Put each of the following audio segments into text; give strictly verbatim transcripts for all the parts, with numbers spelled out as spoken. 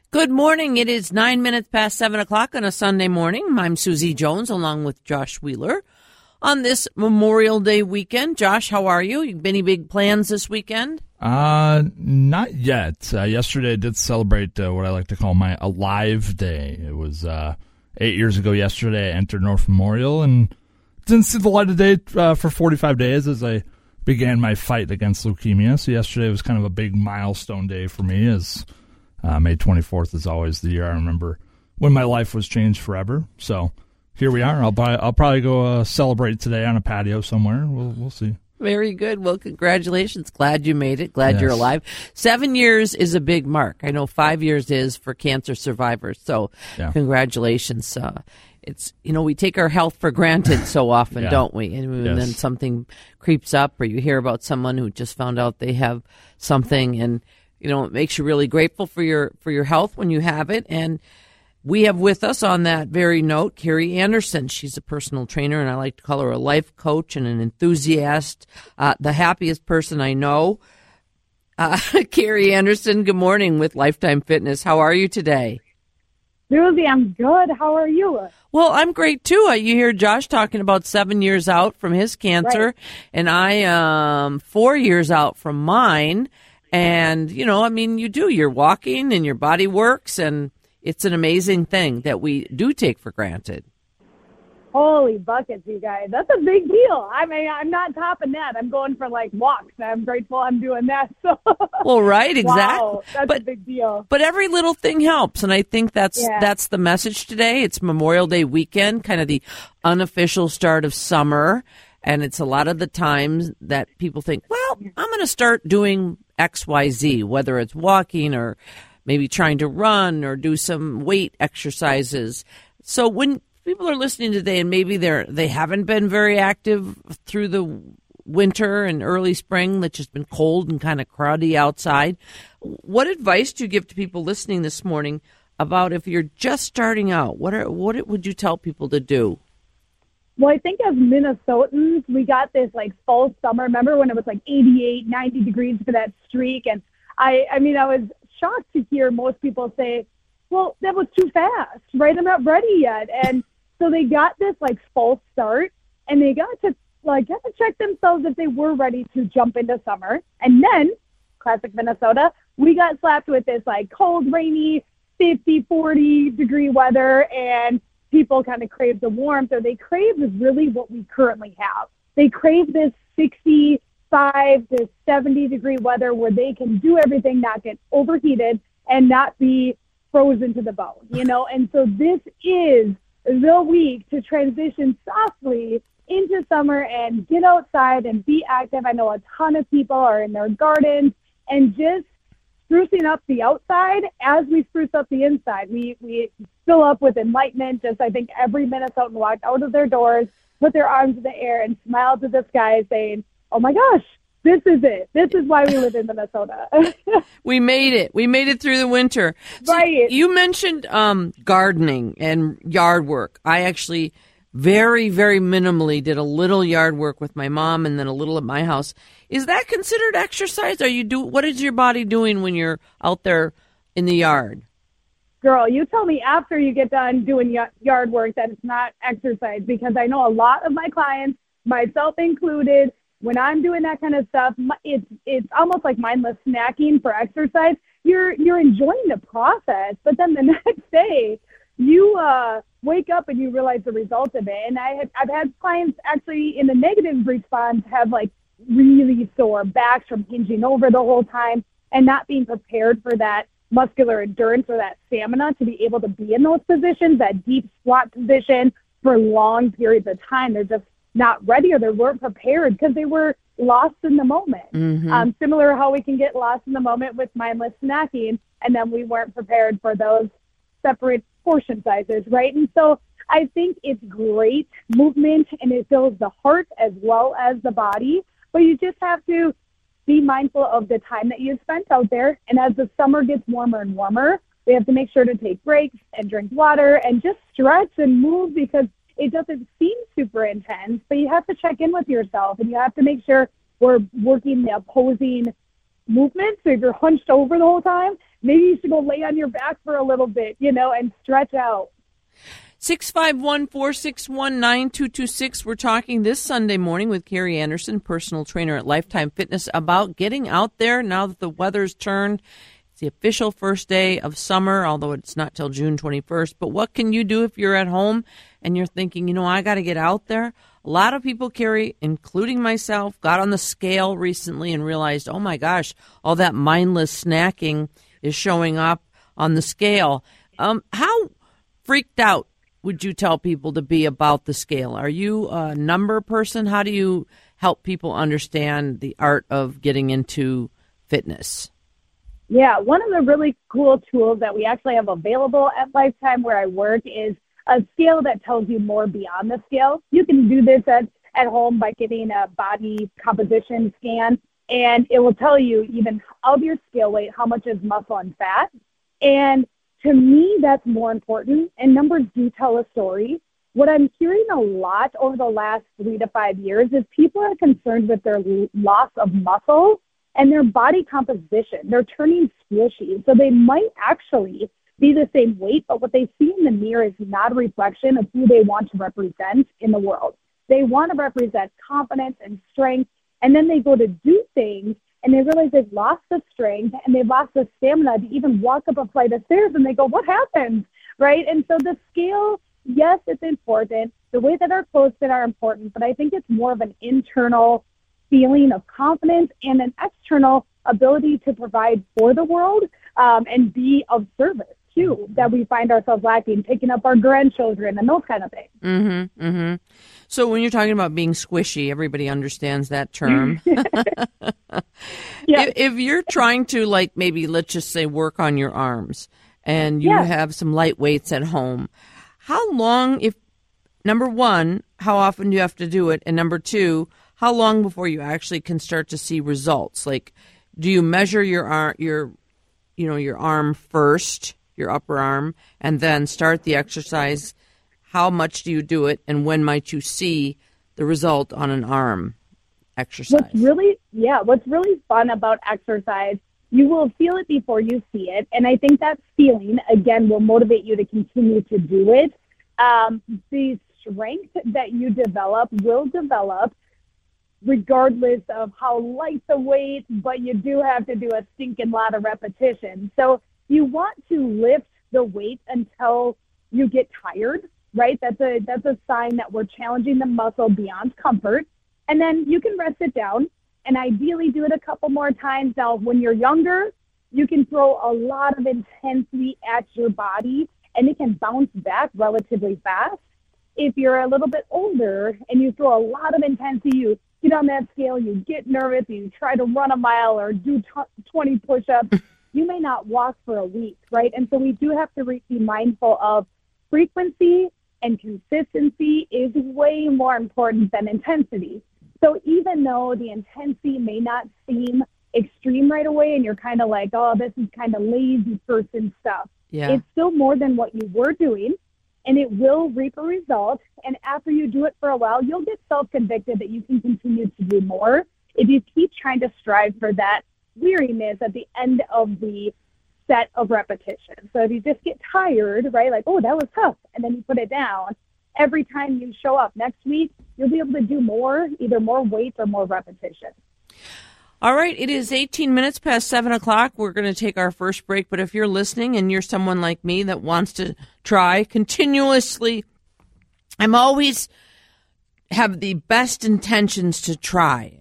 Good morning. It is nine minutes past seven o'clock on a Sunday morning. I'm Susie Jones along with Josh Wheeler on this Memorial Day weekend. Josh, how are you? Any big plans this weekend? Uh, not yet. Uh, yesterday I did celebrate uh, what I like to call my Alive Day. It was uh, eight years ago yesterday I entered North Memorial and didn't see the light of day uh, for forty-five days as I began my fight against leukemia. So yesterday was kind of a big milestone day for me, as uh, May twenty-fourth is always the year I remember when my life was changed forever. So here we are. I'll probably, I'll probably go uh, celebrate today on a patio somewhere. We'll we'll see. Very good. Well, congratulations. Glad you made it. Glad yes. you're alive. Seven years is a big mark. I know five years is for cancer survivors. So yeah. congratulations. Uh, it's, you know, we take our health for granted so often, yeah. don't we? And, yes. and then something creeps up, or you hear about someone who just found out they have something, and, you know, it makes you really grateful for your, for your health when you have it. And we have with us on that very note, Carrie Anderson. She's a personal trainer, and I like to call her a life coach and an enthusiast, uh, the happiest person I know. Uh, Carrie Anderson, good morning with Lifetime Fitness. How are you today? Susie, I'm good. How are you? Well, I'm great, too. Uh, you hear Josh talking about seven years out from his cancer, right. and I am um, four years out from mine. And, you know, I mean, you do. You're walking, and your body works, and it's an amazing thing that we do take for granted. Holy buckets, you guys. That's a big deal. I mean, I'm not topping that. I'm going for, like, walks. I'm grateful I'm doing that. So. Well, right, exactly. Wow, that's but, a big deal. But every little thing helps, and I think that's yeah. that's the message today. It's Memorial Day weekend, kind of the unofficial start of summer, and it's a lot of the times that people think, well, I'm going to start doing X, Y, Z, whether it's walking or maybe trying to run or do some weight exercises. So when people are listening today and maybe they're they haven't been very active through the winter and early spring, that's just been cold and kind of crowdy outside, what advice do you give to people listening this morning about if you're just starting out? What are what would you tell people to do? Well, I think as Minnesotans, we got this like fall summer. Remember when it was like eighty-eight, ninety degrees for that streak? And I, I mean, I was shocked to hear most people say, well, that was too fast, right? I'm not ready yet. And so they got this like false start, and they got to like have to check themselves if they were ready to jump into summer. And then, classic Minnesota, we got slapped with this like cold, rainy, fifty, forty degree weather, and people kind of crave the warmth, or they crave is really what we currently have. They crave this sixty-five to seventy degree weather where they can do everything, not get overheated and not be frozen to the bone, you know? And so this is the week to transition softly into summer and get outside and be active. I know a ton of people are in their gardens and just sprucing up the outside as we spruce up the inside. We we fill up with enlightenment. Just I think every Minnesotan walked out of their doors, put their arms in the air, and smiled to the sky saying, oh my gosh, this is it. This is why we live in Minnesota. We made it. We made it through the winter. So right. You mentioned um, gardening and yard work. I actually very, very minimally did a little yard work with my mom and then a little at my house. Is that considered exercise? Are you do what is your body doing when you're out there in the yard? Girl, you tell me after you get done doing yard work that it's not exercise, because I know a lot of my clients, myself included, when I'm doing that kind of stuff, it's it's almost like mindless snacking for exercise. You're you're enjoying the process, but then the next day you uh, wake up and you realize the result of it. And I have, I've had clients actually in the negative response have like really sore backs from hinging over the whole time and not being prepared for that muscular endurance or that stamina to be able to be in those positions, that deep squat position for long periods of time. They're just not ready, or they weren't prepared because they were lost in the moment. Mm-hmm. Um, similar how we can get lost in the moment with mindless snacking, and then we weren't prepared for those separate portion sizes, right? And so I think it's great movement, and it fills the heart as well as the body, but you just have to be mindful of the time that you've spent out there. And as the summer gets warmer and warmer, we have to make sure to take breaks and drink water and just stretch and move, because it doesn't seem super intense, but you have to check in with yourself, and you have to make sure we're working the opposing movement. So if you're hunched over the whole time, maybe you should go lay on your back for a little bit, you know, and stretch out. six five one, four six one, nine two two six. We're talking this Sunday morning with Carrie Anderson, personal trainer at Lifetime Fitness, about getting out there now that the weather's turned. It's the official first day of summer, although it's not till June twenty-first. But what can you do if you're at home and you're thinking, you know, I got to get out there? A lot of people, Carrie, including myself, got on the scale recently and realized, oh my gosh, all that mindless snacking is showing up on the scale. Um, how freaked out would you tell people to be about the scale? Are you a number person? How do you help people understand the art of getting into fitness? Yeah, one of the really cool tools that we actually have available at Lifetime where I work is a scale that tells you more beyond the scale. You can do this at, at home by getting a body composition scan, and it will tell you even of your scale weight, how much is muscle and fat. And to me, that's more important, and numbers do tell a story. What I'm hearing a lot over the last three to five years is people are concerned with their loss of muscle and their body composition. They're turning squishy, so they might actually be the same weight, but what they see in the mirror is not a reflection of who they want to represent in the world. They want to represent confidence and strength, and then they go to do things, and they realize they've lost the strength, and they've lost the stamina to even walk up a flight of stairs, and they go, what happened, right? And so the scale, yes, it's important. The way that our clothes fit are important, but I think it's more of an internal feeling of confidence and an external ability to provide for the world um, and be of service, too, that we find ourselves lacking, picking up our grandchildren and those kind of things. Mm-hmm, mm-hmm. So when you're talking about being squishy, everybody understands that term. Yeah. if, if you're trying to, like, maybe let's just say work on your arms and you Yeah. have some light weights at home, how long, if, number one, how often do you have to do it? And number two, how long before you actually can start to see results? Like, do you measure your arm, your, you know, your arm first, your upper arm, and then start the exercise? How much do you do it, and when might you see the result on an arm exercise? What's really, yeah, what's really fun about exercise, you will feel it before you see it, and I think that feeling, again, will motivate you to continue to do it. Um, the strength that you develop will develop regardless of how light the weight, but you do have to do a stinking lot of repetition. So you want to lift the weight until you get tired, right? That's a that's a sign that we're challenging the muscle beyond comfort. And then you can rest it down and ideally do it a couple more times. Now, when you're younger, you can throw a lot of intensity at your body and it can bounce back relatively fast. If you're a little bit older and you throw a lot of intensity, you get on that scale, you get nervous, you try to run a mile or do twenty push-ups, you may not walk for a week, right? And so we do have to be mindful of frequency, and consistency is way more important than intensity. So even though the intensity may not seem extreme right away and you're kind of like, oh, this is kind of lazy person stuff, yeah. It's still more than what you were doing, and it will reap a result. And after you do it for a while, you'll get self-convicted that you can continue to do more if you keep trying to strive for that weariness at the end of the set of repetition. So if you just get tired, right, like, oh, that was tough, and then you put it down, every time you show up next week, you'll be able to do more, either more weights or more repetition. All right, it is eighteen minutes past seven o'clock. We're going to take our first break, but if you're listening and you're someone like me that wants to try continuously, I'm always have the best intentions to try.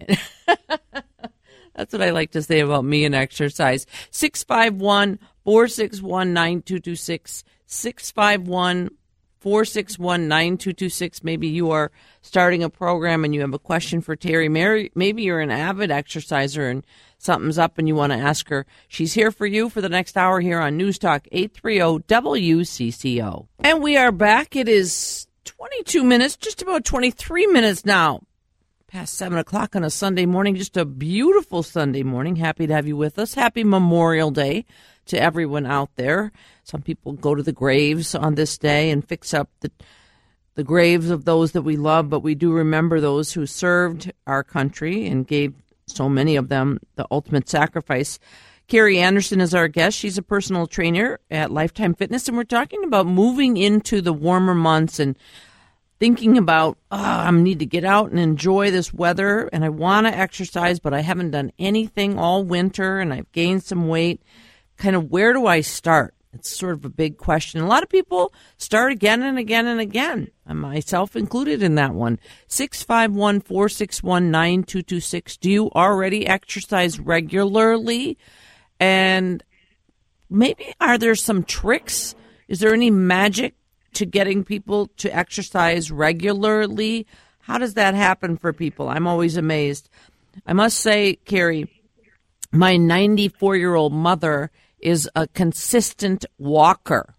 That's what I like to say about me and exercise. six five one, four six one, nine two two six, six five one, four six one, nine two two six. Maybe you are starting a program and you have a question for Terry. Maybe you're an avid exerciser and something's up and you want to ask her. She's here for you for the next hour here on News Talk eight thirty W C C O. And we are back. It is twenty-two minutes, just about twenty-three minutes now past seven o'clock on a Sunday morning. Just a beautiful Sunday morning. Happy to have you with us. Happy Memorial Day to everyone out there. Some people go to the graves on this day and fix up the the graves of those that we love, but we do remember those who served our country and gave so many of them, The Ultimate Sacrifice. Carrie Anderson is our guest. She's a personal trainer at Lifetime Fitness, and we're talking about moving into the warmer months and thinking about, oh, I need to get out and enjoy this weather, and I want to exercise, but I haven't done anything all winter, and I've gained some weight. Kind of, where do I start? It's sort of a big question. A lot of people start again and again and again, and myself included in that one. six five one, four six one, nine two two six. Do you already exercise regularly? And maybe are there some tricks? Is there any magic to getting people to exercise regularly? How does that happen for people? I'm always amazed. I must say, Carrie, my ninety-four-year-old mother is a consistent walker.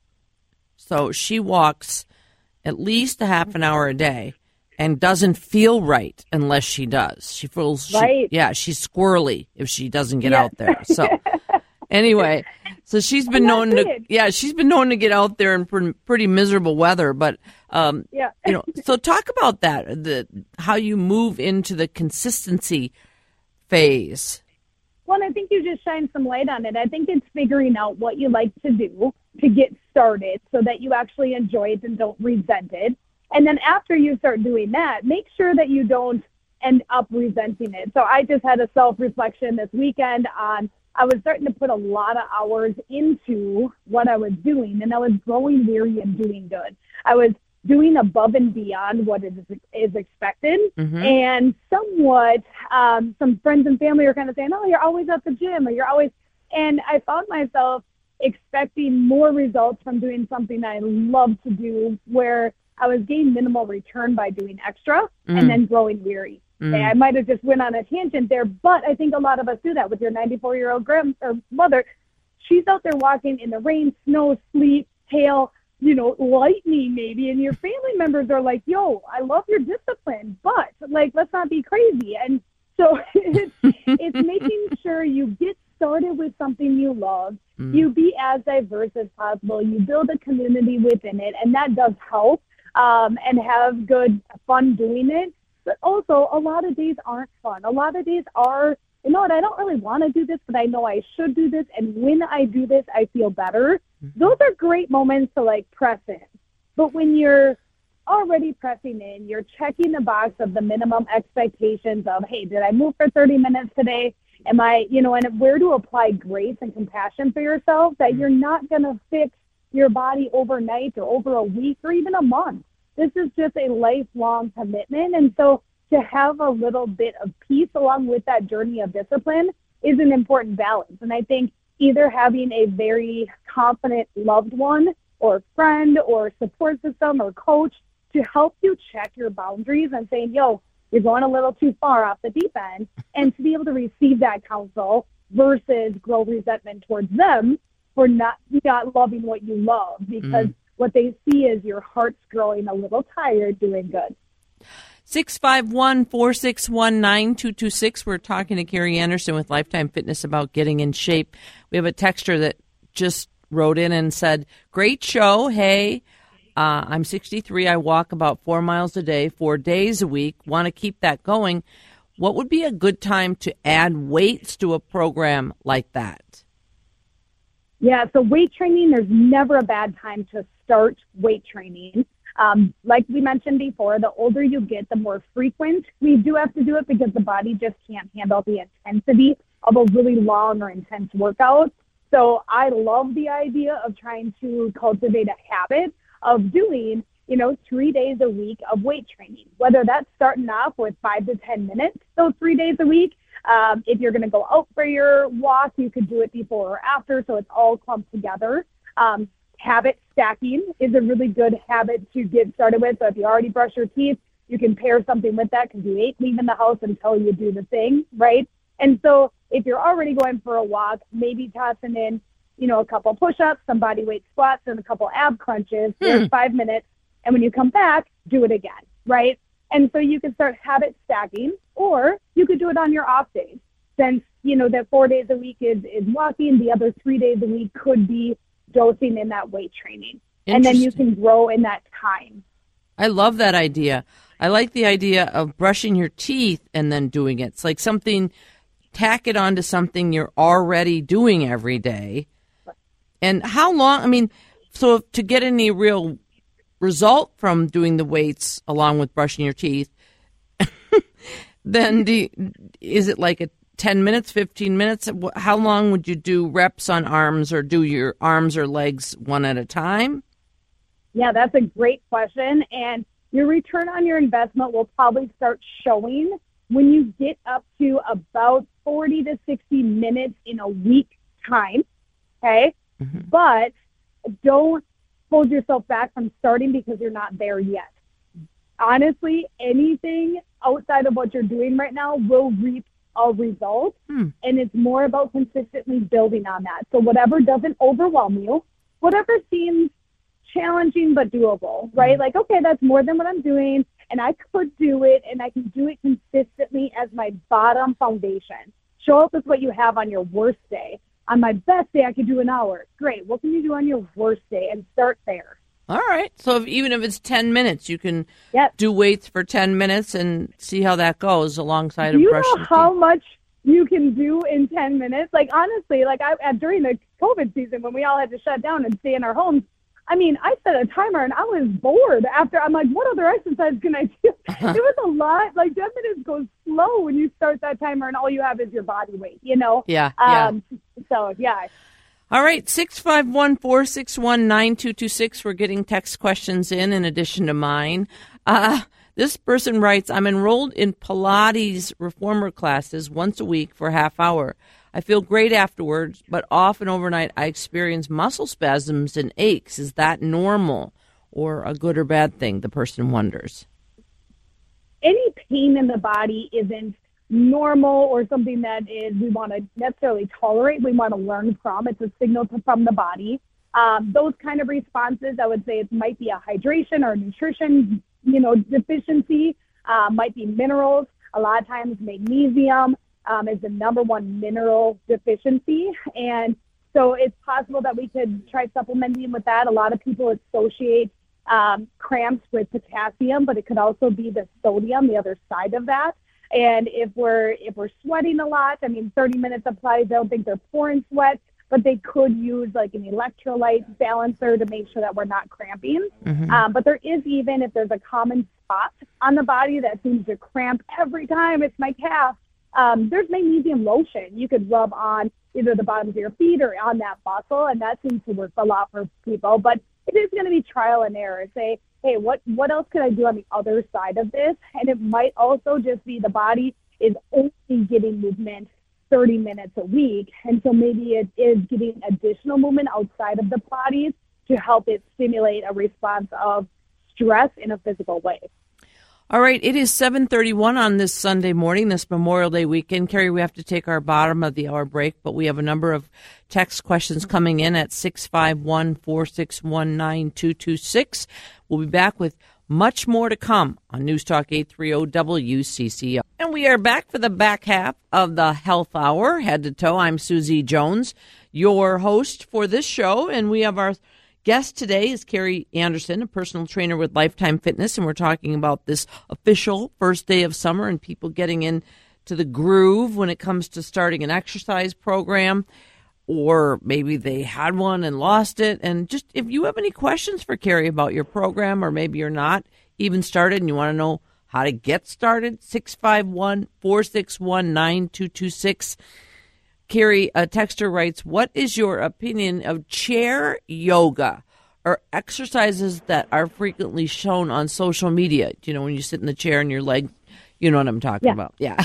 So she walks at least a half an hour a day and doesn't feel right unless she does. She feels, right. She, yeah, she's squirrely if she doesn't get yes. out there. So anyway, so she's been known to, yeah, she's been known to get out there in pretty, pretty miserable weather. But, um, yeah. you know, so talk about that, the how you move into the consistency phase. Well, I think you just shine some light on it. I think it's figuring out what you like to do to get started so that you actually enjoy it and don't resent it. And then after you start doing that, make sure that you don't end up resenting it. So I just had a self-reflection this weekend on I was starting to put a lot of hours into what I was doing, and I was growing weary and doing good. I was doing above and beyond what is, is expected. Mm-hmm. And somewhat, um, some friends and family are kind of saying, oh, you're always at the gym, or you're always, and I found myself expecting more results from doing something I love to do, where I was getting minimal return by doing extra mm-hmm. and then growing weary. Mm-hmm. Okay, I might have just went on a tangent there, but I think a lot of us do that with your ninety-four-year-old grand or mother. She's out there walking in the rain, snow, sleet, hail, you know, lightning maybe, and your family members are like, yo, I love your discipline, but, like, let's not be crazy. And so it's, it's making sure you get started with something you love, mm. you be as diverse as possible, you build a community within it, and that does help, um, and have good fun doing it. But also, a lot of days aren't fun. A lot of days are, you know what, I don't really want to do this, but I know I should do this, and when I do this, I feel better. Those are great moments to, like, press in. But when you're already pressing in, you're checking the box of the minimum expectations of, hey, did I move for thirty minutes today? Am I, you know, and where to apply grace and compassion for yourself, that you're not going to fix your body overnight or over a week or even a month. This is just a lifelong commitment. And so to have a little bit of peace along with that journey of discipline is an important balance. And I think either having a very confident loved one or friend or support system or coach to help you check your boundaries and saying, yo, you're going a little too far off the deep end, and to be able to receive that counsel versus grow resentment towards them for not, not loving what you love, because mm. what they see is your heart's growing a little tired doing good. six five one, four six one, nine two two six. We're talking to Carrie Anderson with Lifetime Fitness about getting in shape. We have a texter that just wrote in and said, great show. Hey, uh, I'm sixty-three. I walk about four miles a day, four days a week. Want to keep that going. What would be a good time to add weights to a program like that? Yeah, so weight training, there's never a bad time to start weight training. Um, like we mentioned before, the older you get, the more frequent we do have to do it, because the body just can't handle the intensity of a really long or intense workout. So I love the idea of trying to cultivate a habit of doing, you know, three days a week of weight training, whether that's starting off with five to ten minutes, those three days a week. Um, if you're going to go out for your walk, you could do it before or after, so it's all clumped together. Um, habit stacking is a really good habit to get started with. So if you already brush your teeth, you can pair something with that, because you ain't leaving the house until you do the thing, right? And so if you're already going for a walk, maybe tossing in, you know, a couple push-ups, some body weight squats, and a couple ab crunches for hmm. five minutes. And when you come back, do it again, right? And so you can start habit stacking, or you could do it on your off days. Since, you know, that four days a week is, is walking, the other three days a week could be dosing in that weight training. And then you can grow in that time. I love that idea. I like the idea of brushing your teeth and then doing it. It's like something tack it onto something you're already doing every day. And how long, I mean, so to get any real result from doing the weights along with brushing your teeth, then do you, is it like a ten minutes, fifteen minutes? How long would you do reps on arms, or do your arms or legs one at a time? Yeah, that's a great question. And your return on your investment will probably start showing when you get up to about forty to sixty minutes in a week time. Okay. Mm-hmm. But don't hold yourself back from starting because you're not there yet. Honestly, anything outside of what you're doing right now will reap a result. Hmm. And it's more about consistently building on that. So whatever doesn't overwhelm you, whatever seems challenging but doable, right? Like, okay, that's more than what I'm doing, and I could do it, and I can do it consistently as my bottom foundation. Show up with what you have on your worst day. On my best day, I could do an hour. Great. What can you do on your worst day? And start there. All right. So if, even if it's ten minutes, you can yep. do weights for ten minutes and see how that goes alongside do of you brushing know how teeth. much you can do in ten minutes? Like, honestly, like I during the COVID season when we all had to shut down and stay in our homes, I mean, I set a timer and I was bored after. I'm like, what other exercise can I do? It was a lot. Like, ten minutes goes slow when you start that timer and all you have is your body weight, you know? Yeah. Um, yeah. So, yeah. All right, six five one, four six one, nine two two six. We're getting text questions in in addition to mine. Uh, this person writes, I'm enrolled in Pilates reformer classes once a week for a half hour. I feel great afterwards, but often overnight I experience muscle spasms and aches. Is that normal or a good or bad thing? The person wonders. Any pain in the body isn't normal or something that is we want to necessarily tolerate. We want to learn from. It's a signal to, from the body. Um, those kind of responses, I would say it might be a hydration or nutrition, you know, deficiency, uh, might be minerals. A lot of times magnesium um, is the number one mineral deficiency. And so it's possible that we could try supplementing with that. A lot of people associate um, cramps with potassium, but it could also be the sodium, the other side of that. And if we're if we're sweating a lot, I mean, thirty minutes applies. I don't think they're pouring sweat, but they could use like an electrolyte balancer to make sure that we're not cramping. Mm-hmm. Um, but there is, even if there's a common spot on the body that seems to cramp every time, it's my calf. Um, there's magnesium lotion you could rub on either the bottoms of your feet or on that muscle, and that seems to work a lot for people. But it is going to be trial and error. Say, hey, what, what else could I do on the other side of this? And it might also just be the body is only getting movement thirty minutes a week. And so maybe it is getting additional movement outside of the body to help it stimulate a response of stress in a physical way. All right, it is seven thirty-one on this Sunday morning, this Memorial Day weekend. Carrie, we have to take our bottom of the hour break, but we have a number of text questions coming in at six five one, four six one, nine two two six. We'll be back with much more to come on News Talk eight thirty W C C O. And we are back for the back half of the Health Hour, head to toe. I'm Susie Jones, your host for this show, and we have our guest today is Carrie Anderson, a personal trainer with Lifetime Fitness, and we're talking about this official first day of summer and people getting into the groove when it comes to starting an exercise program, or maybe they had one and lost it. And just if you have any questions for Carrie about your program, or maybe you're not even started and you want to know how to get started, six five one, four six one, nine two two six. Carrie, a texter writes, what is your opinion of chair yoga or exercises that are frequently shown on social media? You know, when you sit in the chair and your leg, you know what I'm talking yeah. about. Yeah.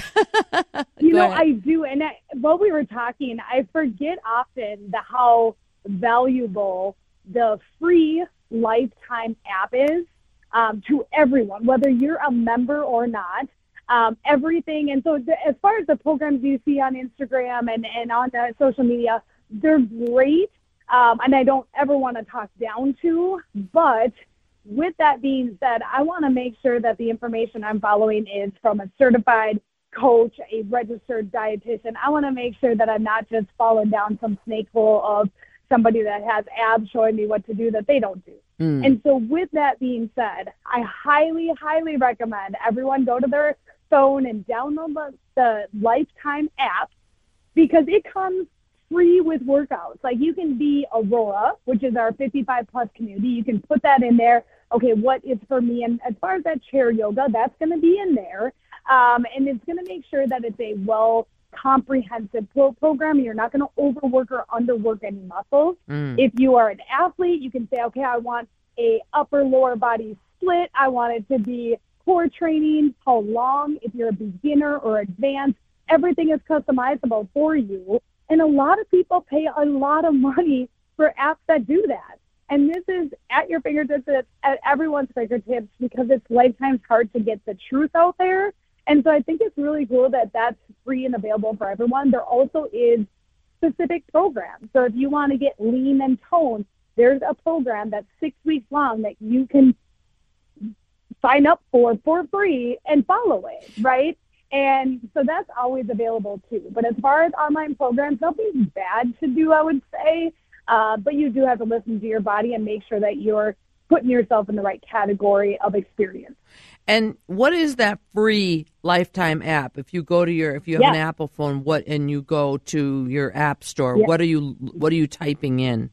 you know, ahead. I do. And I, while we were talking, I forget often the how valuable the free Lifetime app is um, to everyone, whether you're a member or not. Um, everything. And so the, as far as the programs you see on Instagram and, and on the social media, they're great. Um, and I don't ever want to talk down to, but with that being said, I want to make sure that the information I'm following is from a certified coach, a registered dietitian. I want to make sure that I'm not just falling down some snake hole of somebody that has abs showing me what to do that they don't do. Mm. And so with that being said, I highly, highly recommend everyone go to their phone and download the, the Lifetime app because it comes free with workouts. Like you can be Aurora, which is our fifty-five plus community. You can put that in there. Okay, what is for me? And as far as that chair yoga, that's going to be in there. Um, and it's going to make sure that it's a well comprehensive pro- program. You're not going to overwork or underwork any muscles. Mm. If you are an athlete, you can say, okay, I want a upper lower body split. I want it to be core training. How long? If you're a beginner or advanced, everything is customizable for you. And a lot of people pay a lot of money for apps that do that. And this is at your fingertips, at everyone's fingertips, because it's Lifetime's hard to get the truth out there. And so I think it's really cool that that's free and available for everyone. There also is specific programs. So if you want to get lean and toned, there's a program that's six weeks long that you can sign up for for free and follow it, right? And so that's always available too. But as far as online programs, nothing's bad to do, I would say. Uh, but you do have to listen to your body and make sure that you're putting yourself in the right category of experience. And what is that free Lifetime app? If you go to your, if you have yeah. an Apple phone, what, and you go to your app store, yeah. what are you, what are you typing in?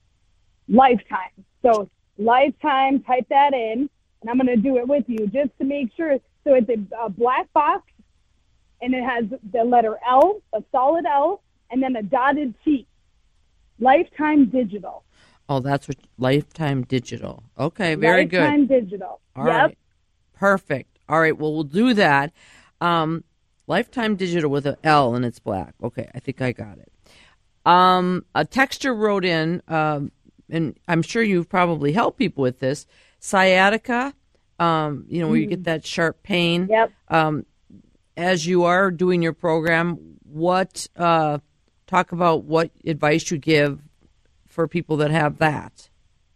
Lifetime. So Lifetime, type that in, and I'm going to do it with you just to make sure. So it's a, a black box, and it has the letter L, a solid L, and then a dotted T. Lifetime Digital. Oh, that's what Lifetime Digital. Okay, very Lifetime good. Lifetime Digital. All yep. right. Perfect. All right, well, we'll do that. Um, Lifetime Digital with an L and it's black. Okay, I think I got it. Um, a texter wrote in, um, and I'm sure you've probably helped people with this, sciatica, um, you know, where you get that sharp pain. Yep. Um, as you are doing your program, what uh, talk about what advice you give for people that have that.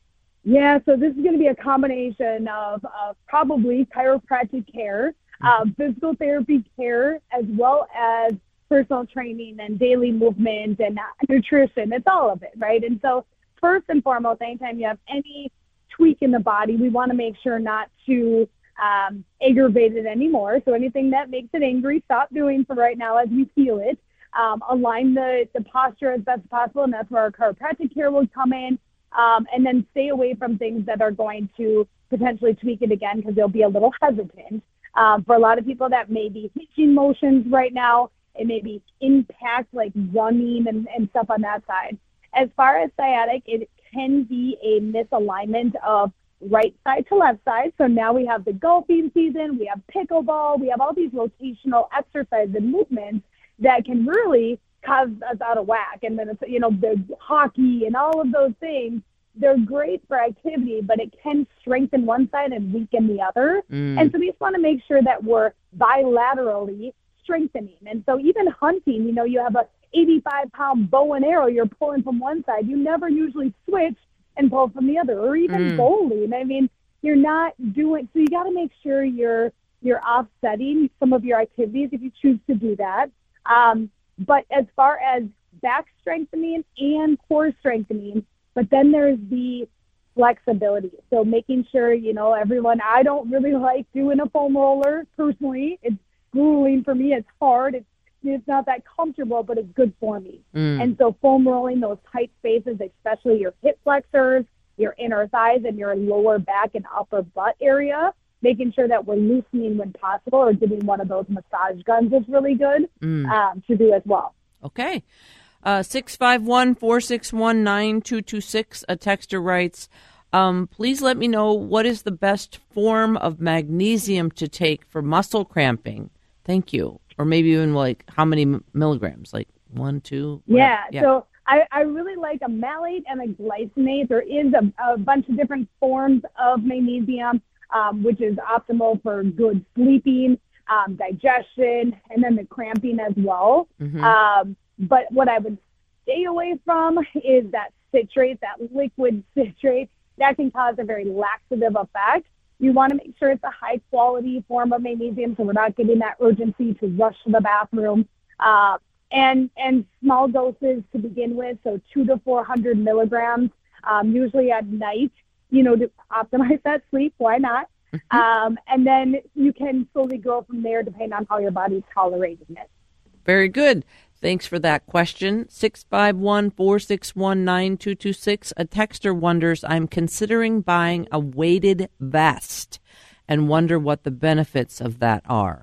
Yeah, so this is going to be a combination of uh, probably chiropractic care, uh, physical therapy care, as well as personal training and daily movement and nutrition. It's all of it, right? And so first and foremost, anytime you have any tweak in the body, we want to make sure not to um, aggravate it anymore. So anything that makes it angry, stop doing for right now as we feel it. Um, align the, the posture as best as possible, and that's where our chiropractic care will come in. Um, and then stay away from things that are going to potentially tweak it again because they'll be a little hesitant. Um, for a lot of people that may be hitching motions right now, it may be impact like running and, and stuff on that side. As far as sciatic, it can be a misalignment of right side to left side. So now we have the golfing season, we have pickleball, we have all these rotational exercises and movements that can really cause us out of whack. And then it's, you know, the hockey and all of those things, they're great for activity, but it can strengthen one side and weaken the other. Mm. And so we just want to make sure that we're bilaterally strengthening. And so even hunting, you know, you have a eighty-five pound bow and arrow you're pulling from one side. You never usually switch and pull from the other, or even mm. bowling. I mean, you're not doing, so you got to make sure you're, you're offsetting some of your activities if you choose to do that. Um, But as far as back strengthening and core strengthening, but then there's the flexibility. So making sure, you know, everyone, I don't really like doing a foam roller personally. It's grueling for me. It's hard. It's, it's not that comfortable, but it's good for me. Mm. And so foam rolling those tight spaces, especially your hip flexors, your inner thighs, and your lower back and upper butt area, making sure that we're loosening when possible, or giving one of those massage guns is really good mm. um, to do as well. Okay. Uh, six five one, four six one, nine two two six, a texter writes, um, please let me know what is the best form of magnesium to take for muscle cramping. Thank you. Or maybe even like how many milligrams, like one, two? Yeah, yeah. So I, I really like a malate and a glycinate. There is a, a bunch of different forms of magnesium. Um, which is optimal for good sleeping, um, digestion, and then the cramping as well. Mm-hmm. Um, but what I would stay away from is that citrate, that liquid citrate. That can cause a very laxative effect. You want to make sure it's a high-quality form of magnesium, so we're not getting that urgency to rush to the bathroom. Uh, and and small doses to begin with, so two to four hundred milligrams, um, usually at night. You know, to optimize that sleep, why not? Mm-hmm. Um, and then you can slowly grow from there depending on how your body's tolerating it. Very good. Thanks for that question. six five one, four six one, nine two two six. A texter wonders, I'm considering buying a weighted vest and wonder what the benefits of that are.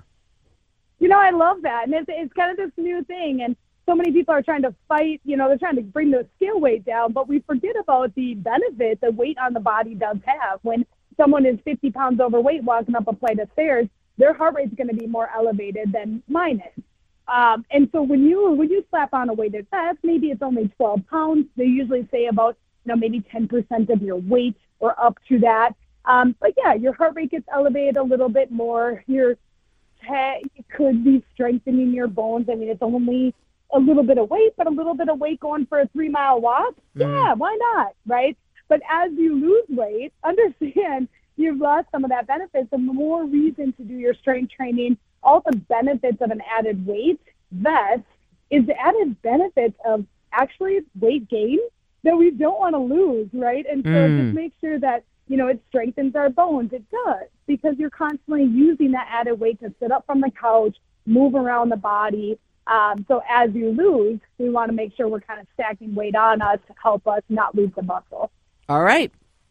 You know, I love that. And it's, it's kind of this new thing. And so many people are trying to fight, you know, they're trying to bring the scale weight down, but we forget about the benefit that weight on the body does have. When someone is fifty pounds overweight walking up a flight of stairs, their heart rate's going to be more elevated than mine is. Um, and so when you when you slap on a weighted vest, maybe it's only twelve pounds. They usually say about, you know, maybe ten percent of your weight or up to that. Um, but yeah, your heart rate gets elevated a little bit more. Your head could be strengthening your bones. I mean, it's only a little bit of weight, but a little bit of weight going for a three mile walk. Mm. Yeah, why not? Right. But as you lose weight, understand you've lost some of that benefit. The more reason to do your strength training, all the benefits of an added weight vest is the added benefits of actually weight gain that we don't want to lose. Right. And so mm. just make sure that, you know, it strengthens our bones. It does, because you're constantly using that added weight to sit up from the couch, move around the body. Um, so as you lose, we want to make sure we're kind of stacking weight on us to help us not lose the muscle. All right.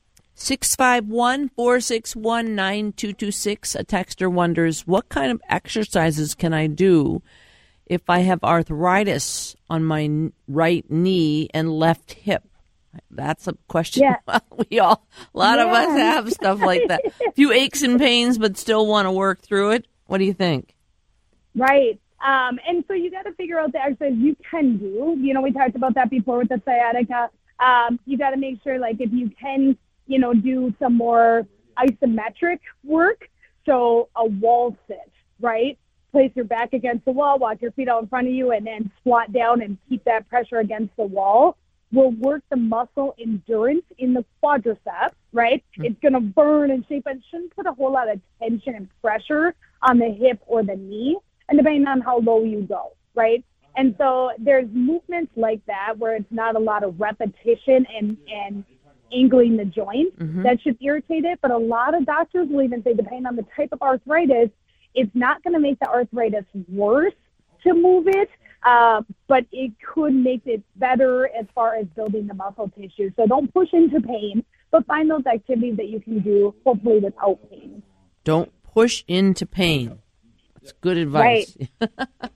six five one, four six one, nine two two six. A texter wonders, what kind of exercises can I do if I have arthritis on my right knee and left hip? That's a question. Yeah. we all, a lot yeah. of us have stuff like that. A few aches and pains, but still want to work through it. What do you think? Right. Um, and so you got to figure out the exercise you can do. You know, we talked about that before with the sciatica. Um, you got to make sure, like, if you can, you know, do some more isometric work. So a wall sit, right? Place your back against the wall, walk your feet out in front of you, and then squat down and keep that pressure against the wall. Will work the muscle endurance in the quadriceps, right? Mm-hmm. It's going to burn and shape and shouldn't put a whole lot of tension and pressure on the hip or the knee, and depending on how low you go, right? And so there's movements like that where it's not a lot of repetition and, and angling the joint mm-hmm. that should irritate it. But a lot of doctors will even say, depending on the type of arthritis, it's not going to make the arthritis worse to move it, uh, but it could make it better as far as building the muscle tissue. So don't push into pain, but find those activities that you can do, hopefully without pain. Don't push into pain. That's good advice. Right.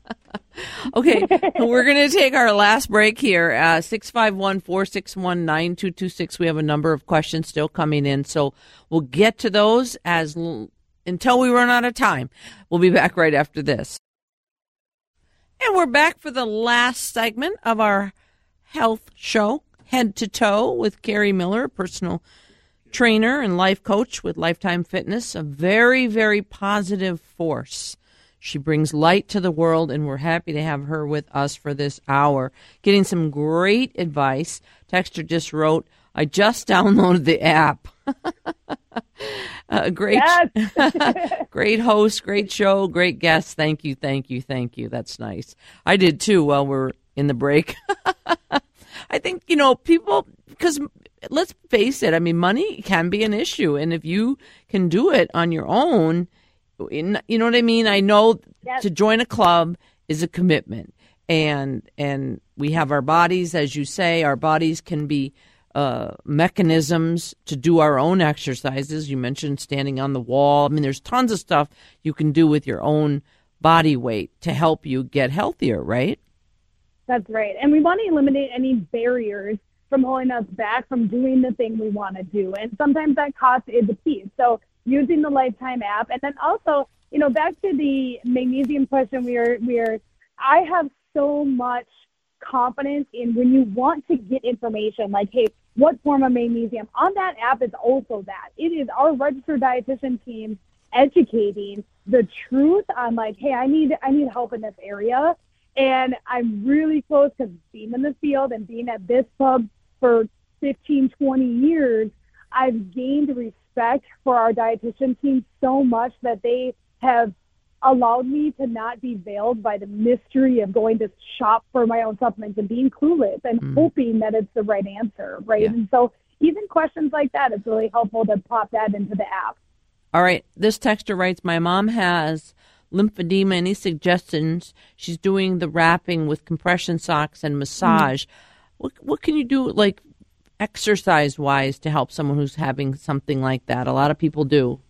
Okay, we're going to take our last break here. Uh, six five one, four six one, nine two two six. We have a number of questions still coming in, so we'll get to those as l- until we run out of time. We'll be back right after this. And we're back for the last segment of our health show, Head to Toe, with Carrie Miller, personal trainer and life coach with Lifetime Fitness, a very, very positive force. She brings light to the world, and we're happy to have her with us for this hour, getting some great advice. Texter just wrote, I just downloaded the app. uh, great, yes. Great host, great show, great guest. Thank you, thank you, thank you. That's nice. I did too while we're in the break. I think, you know, people, because let's face it, I mean, money can be an issue. And if you can do it on your own, you know what I mean? I know yes. to join a club is a commitment. And and we have our bodies, as you say, our bodies can be uh, mechanisms to do our own exercises. You mentioned standing on the wall. I mean, there's tons of stuff you can do with your own body weight to help you get healthier, right? That's right. And we want to eliminate any barriers from holding us back from doing the thing we want to do. And sometimes that cost is a piece. So using the Lifetime app. And then also, you know, back to the magnesium question, we are, we are, I have so much confidence in when you want to get information like, hey, what form of magnesium on that app is also that. It is our registered dietitian team educating the truth on like, hey, I need, I need help in this area. And I'm really close because being in the field and being at this club for fifteen, twenty years, I've gained respect for our dietitian team so much that they have allowed me to not be veiled by the mystery of going to shop for my own supplements and being clueless and mm. hoping that it's the right answer, right? Yeah. And so even questions like that, it's really helpful to pop that into the app. All right. This texter writes, my mom has lymphedema. Any suggestions? She's doing the wrapping with compression socks and massage. Mm. What what can you do, like exercise-wise, to help someone who's having something like that? A lot of people do.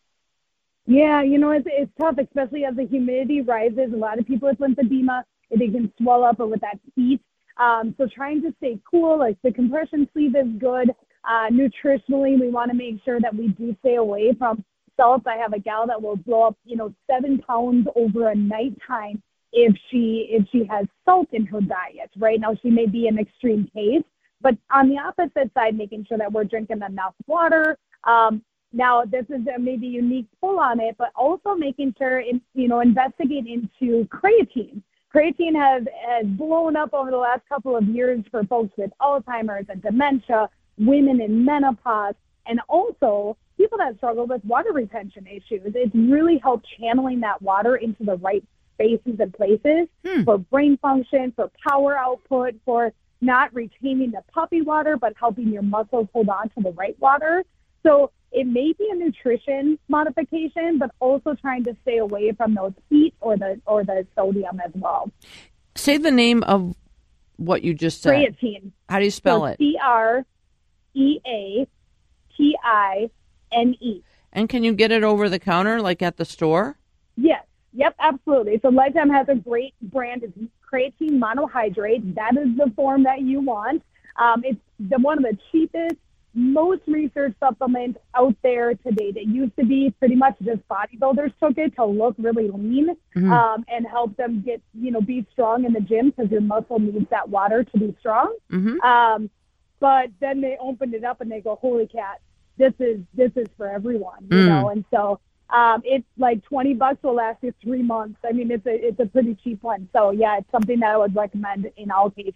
Yeah, you know, it's, it's tough, especially as the humidity rises. A lot of people with lymphedema, they can swell up or with that heat. Um, so trying to stay cool, like the compression sleeve is good. Uh, nutritionally, we want to make sure that we do stay away from salt. I have a gal that will blow up, you know, seven pounds over a nighttime if she if she has salt in her diet. Right now, she may be an extreme case, but on the opposite side, making sure that we're drinking enough water. Um, now, this is a maybe unique pull on it, but also making sure, in, you know, investigate into creatine. Creatine has, has blown up over the last couple of years for folks with Alzheimer's and dementia, women in menopause, and also people that struggle with water retention issues. It's really helped channeling that water into the right spaces and places hmm. for brain function, for power output, for not retaining the puppy water, but helping your muscles hold on to the right water. So it may be a nutrition modification, but also trying to stay away from those heat or the or the sodium as well. Say the name of what you just said. Creatine. How do you spell so it? C R E A T I N E. And can you get it over the counter, like at the store? Yes. Yep, absolutely. So Lifetime has a great brand. It's creatine monohydrate. That is the form that you want. Um, it's the one of the cheapest, most research supplements out there to date. It used to be pretty much just bodybuilders took it to look really lean mm-hmm. um, and help them get, you know, be strong in the gym because your muscle needs that water to be strong. Mm-hmm. Um, but then they opened it up and they go, holy cat, this is this is for everyone, you mm. know. And so um, it's like twenty bucks will last you three months. I mean, it's a it's a pretty cheap one. So yeah, it's something that I would recommend in all cases.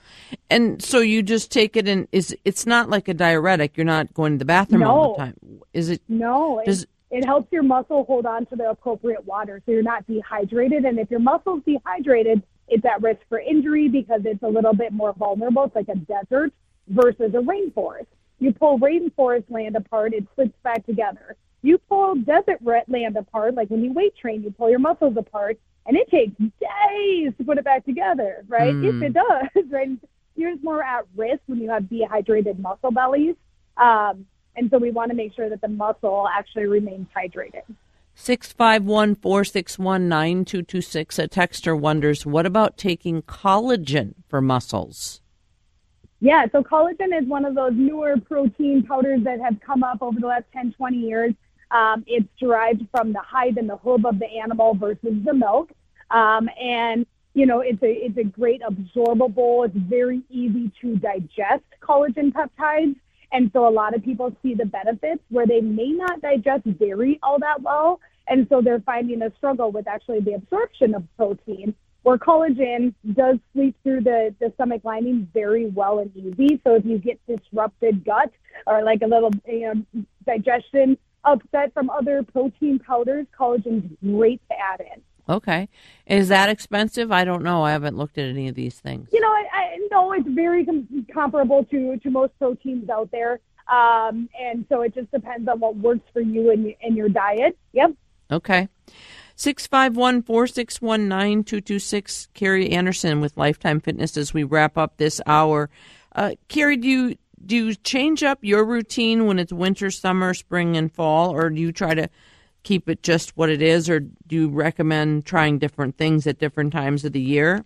And so you just take it and is it's not like a diuretic. You're not going to the bathroom no. all the time. Is it? No. Does, it, it helps your muscle hold on to the appropriate water so you're not dehydrated. And if your muscle's dehydrated, it's at risk for injury because it's a little bit more vulnerable. It's like a desert versus a rainforest. You pull rainforest land apart, it slips back together. You pull desert land apart, like when you weight train, you pull your muscles apart, and it takes days to put it back together, right? Mm. If it does, right? You're more at risk when you have dehydrated muscle bellies. Um, and so we want to make sure that the muscle actually remains hydrated. six five one, four six one, nine two two six. A texter wonders, what about taking collagen for muscles? Yeah, so collagen is one of those newer protein powders that have come up over the last ten, twenty years. Um, it's derived from the hide and the hoof of the animal versus the milk. Um, and, you know, it's a it's a great absorbable. It's very easy to digest collagen peptides. And so a lot of people see the benefits where they may not digest dairy all that well. And so they're finding a struggle with actually the absorption of protein, where collagen does sleep through the, the stomach lining very well and easy. So if you get disrupted gut or like a little you know, digestion upset from other protein powders, collagen is great to add in. Okay. Is that expensive? I don't know. I haven't looked at any of these things. You know, I, I no, it's very com- comparable to, to most proteins out there. Um, and so it just depends on what works for you and, and your diet. Yep. Okay. six five one, four six one, nine two two six. Carrie Anderson with Lifetime Fitness as we wrap up this hour. Uh, Carrie, do you, do you change up your routine when it's winter, summer, spring, and fall, or do you try to keep it just what it is, or do you recommend trying different things at different times of the year?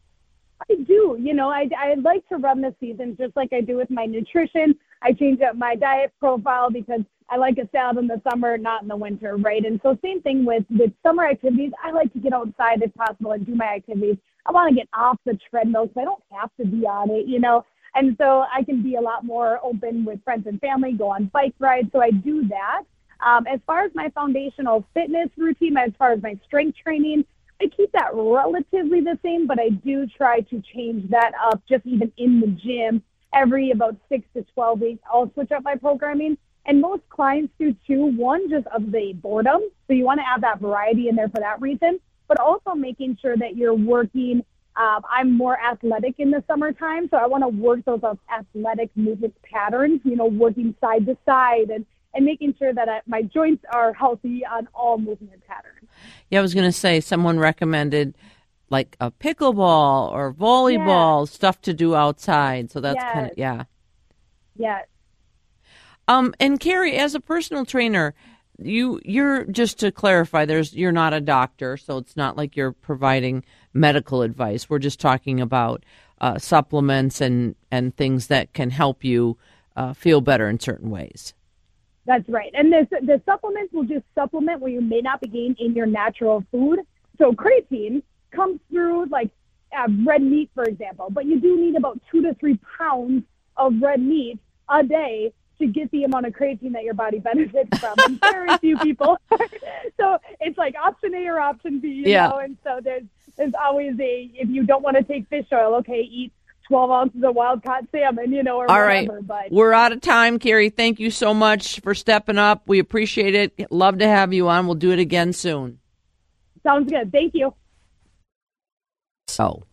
I do. You know, I, I like to run the season just like I do with my nutrition. I change up my diet profile because I like a salad in the summer, not in the winter, right? And so same thing with, with summer activities. I like to get outside if possible and do my activities. I want to get off the treadmill because I don't have to be on it, you know. And so I can be a lot more open with friends and family, go on bike rides. So I do that. Um, as far as my foundational fitness routine, as far as my strength training, I keep that relatively the same, but I do try to change that up just even in the gym. Every about six to twelve weeks, I'll switch up my programming. And most clients do too, one, just of the boredom. So you want to add that variety in there for that reason, but also making sure that you're working. Um, I'm more athletic in the summertime, so I want to work those athletic movement patterns, you know, working side to side and and making sure that I, my joints are healthy on all movement patterns. Yeah, I was going to say someone recommended like a pickleball or volleyball, yeah. stuff to do outside. So that's yes. kind of, yeah. Yeah. Um, and Carrie, as a personal trainer, you, you're, just to clarify, there's, you're not a doctor, so it's not like you're providing medical advice. We're just talking about uh, supplements and, and things that can help you uh, feel better in certain ways. That's right. And this, the supplements will just supplement where you may not be getting in your natural food. So creatine comes through like uh, red meat, for example, but you do need about two to three pounds of red meat a day to get the amount of creatine that your body benefits from. And very few people. So it's like option A or option B, you yeah. know, and so there's, there's always a, if you don't want to take fish oil, okay, eat twelve ounces of wild-caught salmon, you know, or All whatever. right. But we're out of time, Carrie. Thank you so much for stepping up. We appreciate it. Love to have you on. We'll do it again soon. Sounds good. Thank you. So